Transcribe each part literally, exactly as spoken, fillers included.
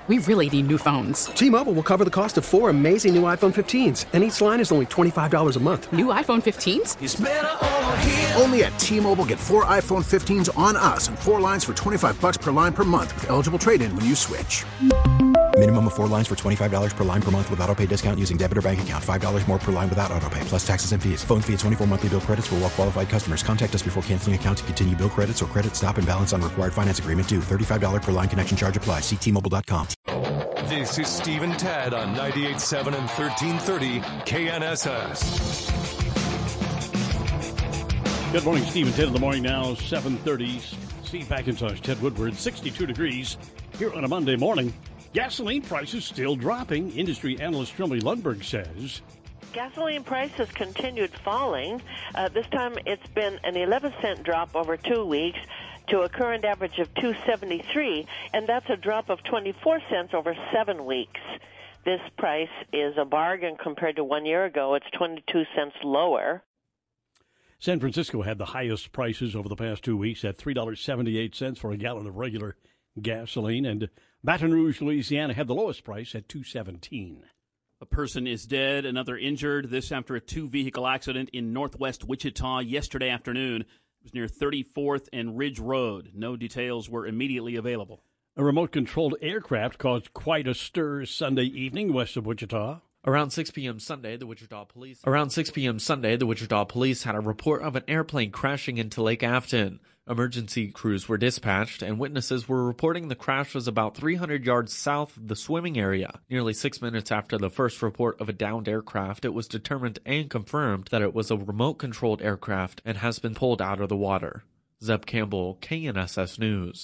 We really need new phones. T-Mobile will cover the cost of four amazing new iPhone fifteens, and each line is only twenty-five dollars a month. New iPhone fifteens? It's better over here. Only at T-Mobile, get four iPhone fifteens on us and four lines for twenty-five dollars per line per month with eligible trade-in when you switch. Minimum of four lines for twenty-five dollars per line per month with autopay discount using debit or bank account. five dollars more per line without autopay, plus taxes and fees. Phone fee at twenty-four monthly bill credits for well-qualified customers. Contact us before canceling account to continue bill credits or credit stop and balance on required finance agreement due. thirty-five dollars per line connection charge applies. See T Mobile dot com. This is Steve and Tad on ninety-eight point seven and thirteen thirty K N S S. Good morning, Steve and Ted in the morning now, seven thirty. Steve McIntosh, Ted Woodward, sixty-two degrees here on a Monday morning. Gasoline prices still dropping. Industry analyst Trimley Lundberg says. Gasoline prices continued falling. Uh, this time it's been an eleven cent drop over two weeks to a current average of two seventy-three, and that's a drop of twenty-four cents over seven weeks. This price is a bargain compared to one year ago. It's twenty-two cents lower. San Francisco had the highest prices over the past two weeks at three dollars and seventy-eight cents for a gallon of regular gasoline, and Baton Rouge, Louisiana had the lowest price at two seventeen. A person is dead, another injured. This after a two-vehicle accident in northwest Wichita yesterday afternoon. It was near thirty-fourth and Ridge Road. No details were immediately available. A remote-controlled aircraft caused quite a stir Sunday evening west of Wichita. Around six p.m. Sunday, the Wichita Police Around six p.m. Sunday, the Wichita Police had a report of an airplane crashing into Lake Afton. Emergency crews were dispatched, and witnesses were reporting the crash was about three hundred yards south of the swimming area. Nearly six minutes after the first report of a downed aircraft, it was determined and confirmed that it was a remote-controlled aircraft and has been pulled out of the water. Zeb Campbell, K N S S News.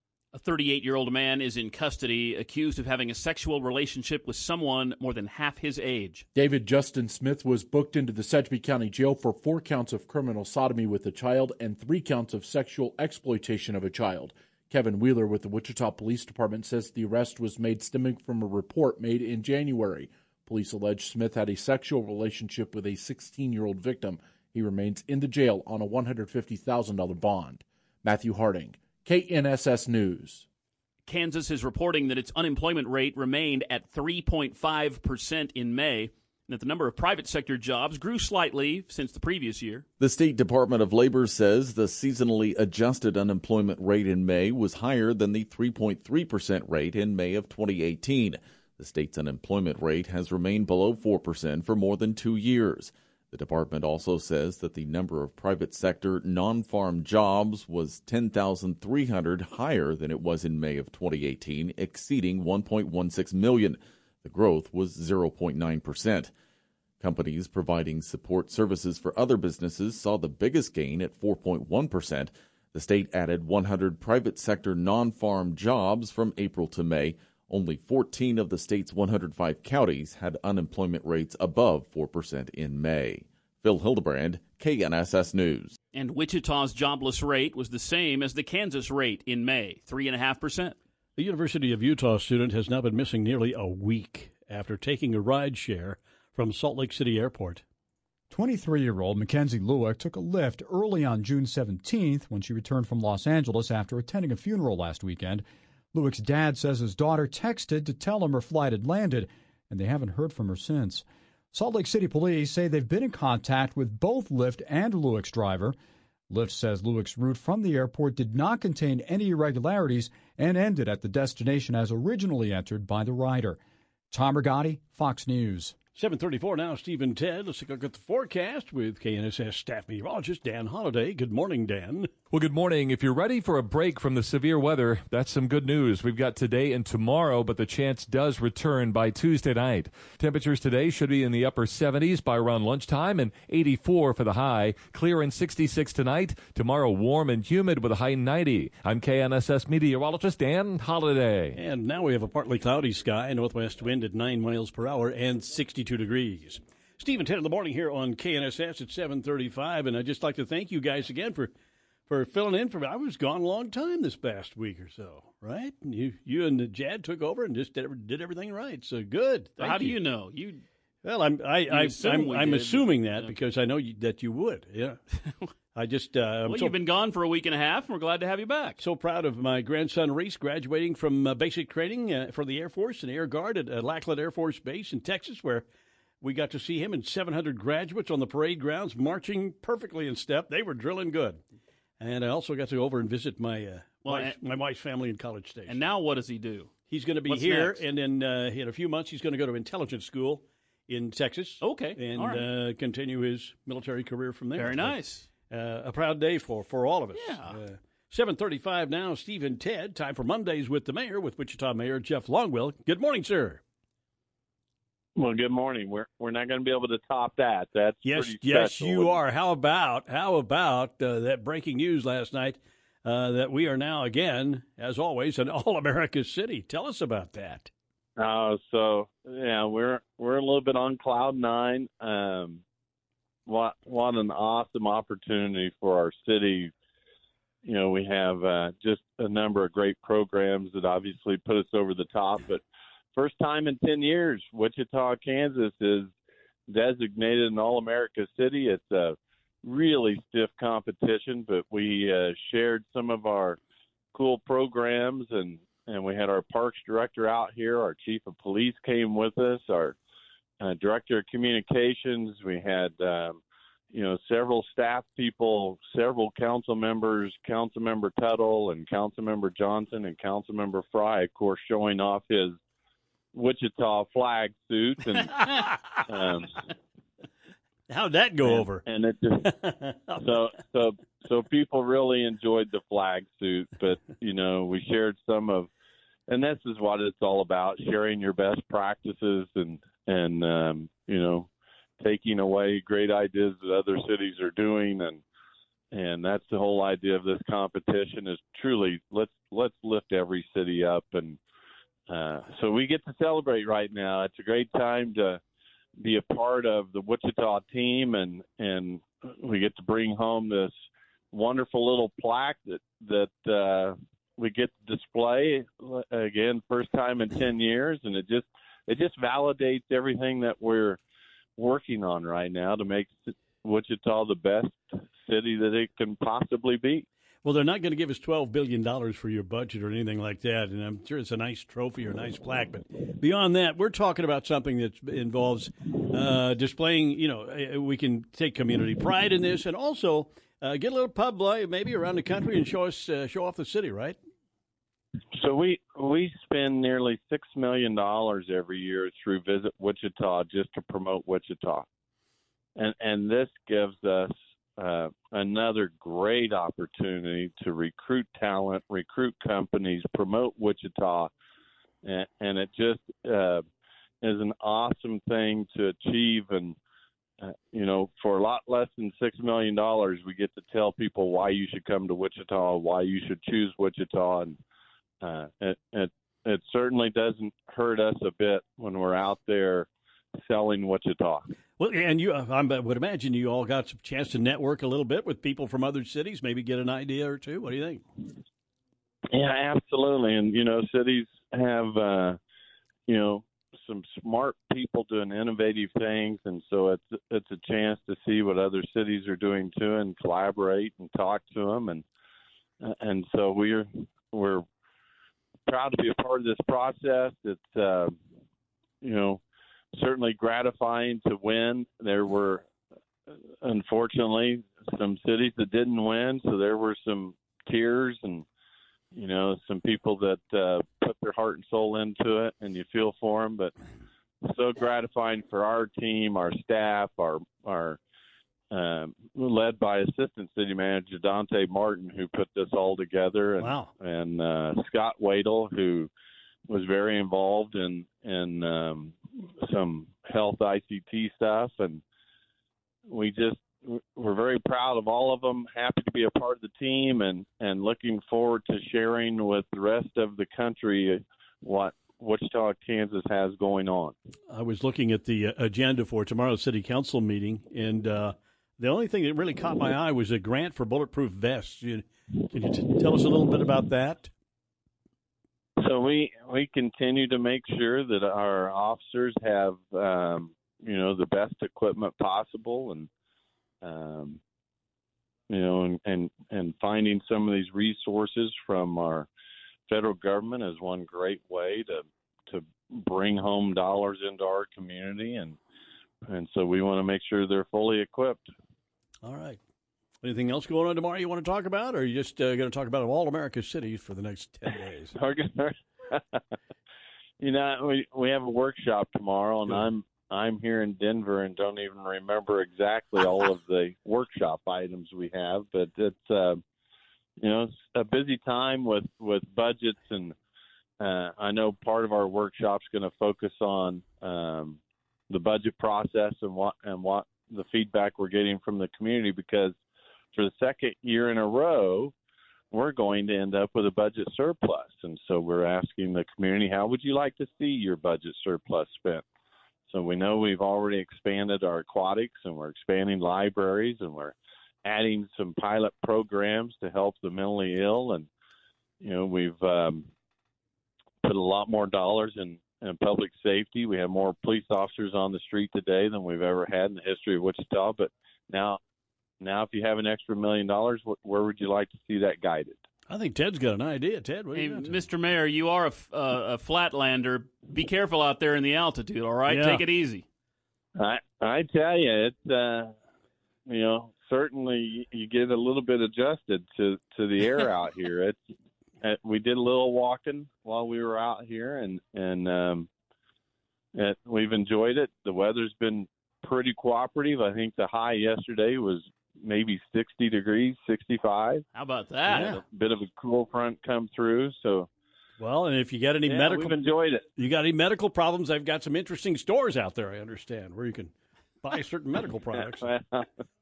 A thirty-eight-year-old man is in custody, accused of having a sexual relationship with someone more than half his age. David Justin Smith was booked into the Sedgwick County Jail for four counts of criminal sodomy with a child and three counts of sexual exploitation of a child. Kevin Wheeler with the Wichita Police Department says the arrest was made stemming from a report made in January. Police allege Smith had a sexual relationship with a sixteen-year-old victim. He remains in the jail on a one hundred fifty thousand dollars bond. Matthew Harding, K N S S News. Kansas is reporting that its unemployment rate remained at three point five percent in May, and that the number of private sector jobs grew slightly since the previous year. The State Department of Labor says the seasonally adjusted unemployment rate in May was higher than the three point three percent rate in May of twenty eighteen. The state's unemployment rate has remained below four percent for more than two years. The department also says that the number of private sector non-farm jobs was ten thousand three hundred higher than it was in May of twenty eighteen, exceeding one point one six million. The growth was zero point nine percent. Companies providing support services for other businesses saw the biggest gain at four point one percent. The state added one hundred private sector non-farm jobs from April to May. Only fourteen of the state's one hundred five counties had unemployment rates above four percent in May. Phil Hildebrand, K N S S News. And Wichita's jobless rate was the same as the Kansas rate in May, three point five percent. The University of Utah student has now been missing nearly a week after taking a ride share from Salt Lake City Airport. twenty-three-year-old Mackenzie Lueck took a lift early on June seventeenth when she returned from Los Angeles after attending a funeral last weekend. Lueck's dad says his daughter texted to tell him her flight had landed, and they haven't heard from her since. Salt Lake City police say they've been in contact with both Lyft and Lueck's driver. Lyft says Lueck's route from the airport did not contain any irregularities and ended at the destination as originally entered by the rider. Tom Rigotti, Fox News. seven thirty-four now, Steve and Ted. Let's take a look at the forecast with K N S S staff meteorologist Dan Holliday. Good morning, Dan. Well, good morning. If you're ready for a break from the severe weather, that's some good news. We've got today and tomorrow, but the chance does return by Tuesday night. Temperatures today should be in the upper seventies by around lunchtime and eighty-four for the high. Clear and sixty-six tonight. Tomorrow warm and humid with a high ninety. I'm K N S S meteorologist Dan Holliday. And now we have a partly cloudy sky, northwest wind at nine miles per hour and sixty-two degrees. Steve and Ted in the morning here on K N S S at seven thirty-five, and I'd just like to thank you guys again for for filling in for me. I was gone a long time this past week or so, right? You you and Jad took over and just did, did everything right. So good. Thank How you. do you know? You well, I'm I, I assume I'm, we I'm did, assuming but, that yeah. because I know you, that you would. Yeah. I just uh, well, so, you've been gone for a week and a half, and we're glad to have you back. So proud of my grandson Reese graduating from uh, basic training uh, for the Air Force and Air Guard at uh, Lackland Air Force Base in Texas, where we got to see him and seven hundred graduates on the parade grounds marching perfectly in step. They were drilling good. And I also got to go over and visit my uh, well, wife, and, my wife's family in College Station. And now what does he do? He's going to be What's here, next? and then uh, in a few months he's going to go to intelligence school in Texas. Okay, and all right. uh, continue his military career from there. Very nice. Uh, a proud day for, for all of us. Yeah. Uh, seven thirty-five now, Steve and Ted. Time for Mondays with the Mayor, with Wichita Mayor Jeff Longwell. Good morning, sir. Well, good morning. We're we're not going to be able to top that. That's yes, pretty yes, special. you are. How about how about uh, that breaking news last night uh, that we are now again, as always, an all-America city? Tell us about that. Uh, so yeah, we're we're a little bit on cloud nine. Um, what what an awesome opportunity for our city. You know, we have uh, just a number of great programs that obviously put us over the top, but first time in ten years, Wichita, Kansas is designated an all-America city. It's a really stiff competition, but we uh, shared some of our cool programs, and, and we had our parks director out here. Our chief of police came with us, our uh, director of communications. We had, um, you know, several staff people, several council members, Councilmember Tuttle and Councilmember Johnson and Councilmember Fry, of course, showing off his Wichita flag suit, and um, how'd that go and, over? And it just so so so people really enjoyed the flag suit, but you know we shared some of, and this is what it's all about: sharing your best practices and and um, you know taking away great ideas that other cities are doing, and and that's the whole idea of this competition is truly let's let's lift every city up. And Uh, so we get to celebrate right now. It's a great time to be a part of the Wichita team, and, and we get to bring home this wonderful little plaque that that uh, we get to display again, first time in ten years, and it just it just validates everything that we're working on right now to make Wichita the best city that it can possibly be. Well, they're not going to give us twelve billion dollars for your budget or anything like that, and I'm sure it's a nice trophy or a nice plaque. But beyond that, we're talking about something that involves uh, displaying, you know, we can take community pride in this and also uh, get a little pub life maybe around the country and show us uh, show off the city, right? So we we spend nearly six million dollars every year through Visit Wichita just to promote Wichita. And, and this gives us Uh, another great opportunity to recruit talent, recruit companies, promote Wichita, and, and it just uh, is an awesome thing to achieve. And uh, you know, for a lot less than six million dollars, we get to tell people why you should come to Wichita, why you should choose Wichita, and uh, it, it it certainly doesn't hurt us a bit when we're out there selling Wichita. Well, and you, I would imagine you all got some chance to network a little bit with people from other cities, maybe get an idea or two. What do you think? Yeah, absolutely. And, you know, cities have, uh, you know, some smart people doing innovative things. And so it's, it's a chance to see what other cities are doing too and collaborate and talk to them. And, and so we're, we're proud to be a part of this process. It's, uh, you know, certainly gratifying to win. There were, unfortunately, some cities that didn't win, so there were some tears and, you know, some people that uh, put their heart and soul into it, and you feel for them. But so gratifying for our team, our staff, our our um, led by Assistant City Manager Dante Martin, who put this all together, and wow. and uh, Scott Wadle, who was very involved in in um, some health I C T stuff, and we just we're very proud of all of them. Happy to be a part of the team, and and looking forward to sharing with the rest of the country what Wichita, Kansas has going on. I was looking at the agenda for tomorrow's city council meeting, and uh, the only thing that really caught my eye was a grant for bulletproof vests. You, can you t- tell us a little bit about that? So we we continue to make sure that our officers have um, you know the best equipment possible, and um, you know, and, and, and finding some of these resources from our federal government is one great way to to bring home dollars into our community, and and so we want to make sure they're fully equipped. All right. Anything else going on tomorrow you want to talk about, or are you just uh, going to talk about all America's cities for the next ten days? You know, we we have a workshop tomorrow, and I'm I'm here in Denver and don't even remember exactly all of the workshop items we have, but it's uh, you know, it's a busy time with, with budgets, and uh, I know part of our workshop's going to focus on um, the budget process and what and what the feedback we're getting from the community, because for the second year in a row, we're going to end up with a budget surplus. And so we're asking the community, how would you like to see your budget surplus spent? So we know we've already expanded our aquatics, and we're expanding libraries, and we're adding some pilot programs to help the mentally ill. And, you know, we've um, put a lot more dollars in, in public safety. We have more police officers on the street today than we've ever had in the history of Wichita. But now, now if you have an extra million dollars, where would you like to see that guided? I think Ted's got an idea. Ted, what do hey, you got? Mister Mayor, you are a, uh, a flatlander. Be careful out there in the altitude, all right? Yeah. Take it easy. I I tell you, it's, uh, you know, certainly you get a little bit adjusted to, to the air out here. It's uh, we did a little walking while we were out here, and, and um, it, we've enjoyed it. The weather's been pretty cooperative. I think the high yesterday was maybe sixty degrees, sixty-five. How about that? Yeah. A bit of a cool front come through. So, well, and if you got any yeah, medical, we've enjoyed it. You got any medical problems? I've got some interesting stores out there, I understand, where you can buy certain medical products. Well,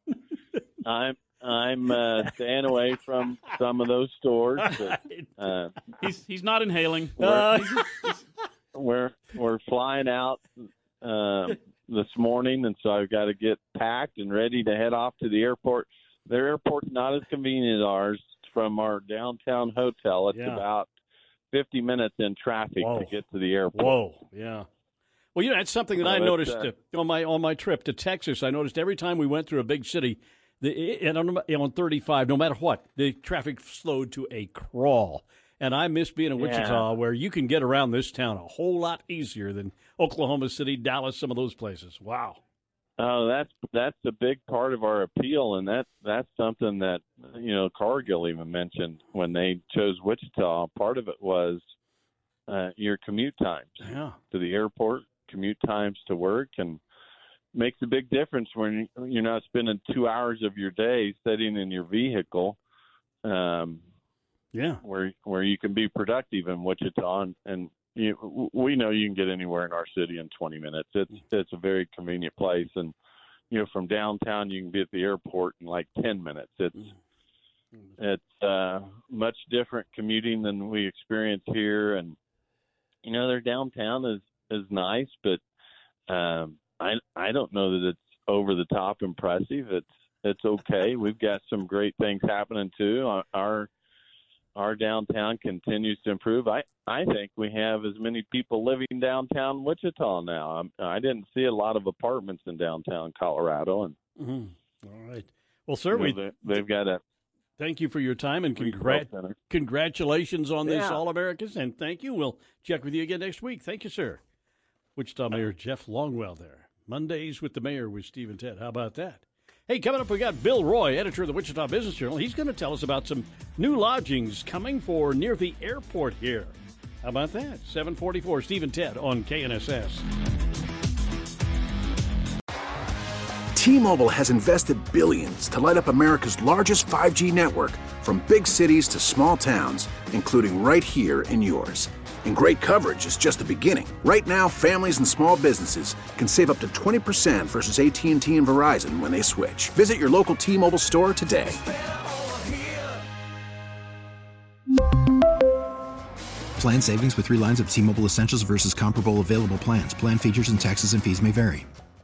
I'm I'm uh, staying away from some of those stores. But, uh, he's he's not inhaling. We're we're, we're flying out Uh, this morning, and so I've got to get packed and ready to head off to the airport. Their airport's not as convenient as ours. From our downtown hotel, it's Yeah. about fifty minutes in traffic Whoa. to get to the airport. Whoa, yeah. Well, you know, that's something that So I it's, noticed uh, uh, on my on my trip to Texas. I noticed every time we went through a big city, the and on, on thirty-five, no matter what, the traffic slowed to a crawl. And I miss being in Wichita, Yeah. where you can get around this town a whole lot easier than Oklahoma City, Dallas, some of those places. Wow. Oh, that's that's a big part of our appeal, and that that's something that, you know, Cargill even mentioned when they chose Wichita. Part of it was uh, your commute times Yeah. to the airport, commute times to work, and makes a big difference when you're not spending two hours of your day sitting in your vehicle. Um, yeah, where where you can be productive in Wichita, and, and you, we know you can get anywhere in our city in twenty minutes. It's it's a very convenient place, and you know, from downtown you can be at the airport in like ten minutes. It's it's uh, much different commuting than we experience here, and you know, their downtown is is nice, but um, I I don't know that it's over the top impressive. It's it's okay. We've got some great things happening too. Our, our Our downtown continues to improve. I, I think we have as many people living downtown Wichita now. I'm, I didn't see a lot of apartments in downtown Colorado. And Mm-hmm. All right. Well, sir, you know, we they, they've got a. Thank you for your time, and congrat- congratulations on this, Yeah. All-Americans, and thank you. We'll check with you again next week. Thank you, sir. Wichita Mayor Jeff Longwell there. Mondays with the Mayor with Steve and Ted. How about that? Hey, coming up, we got Bill Roy, editor of the Wichita Business Journal. He's going to tell us about some new lodgings coming for near the airport here. How about that? seven forty-four, Steve and Ted on K N S S. T-Mobile has invested billions to light up America's largest five G network, from big cities to small towns, including right here in yours. And great coverage is just the beginning. Right now, families and small businesses can save up to twenty percent versus A T and T and Verizon when they switch. Visit your local T-Mobile store today. Plan savings with three lines of T-Mobile Essentials versus comparable available plans. Plan features and taxes and fees may vary.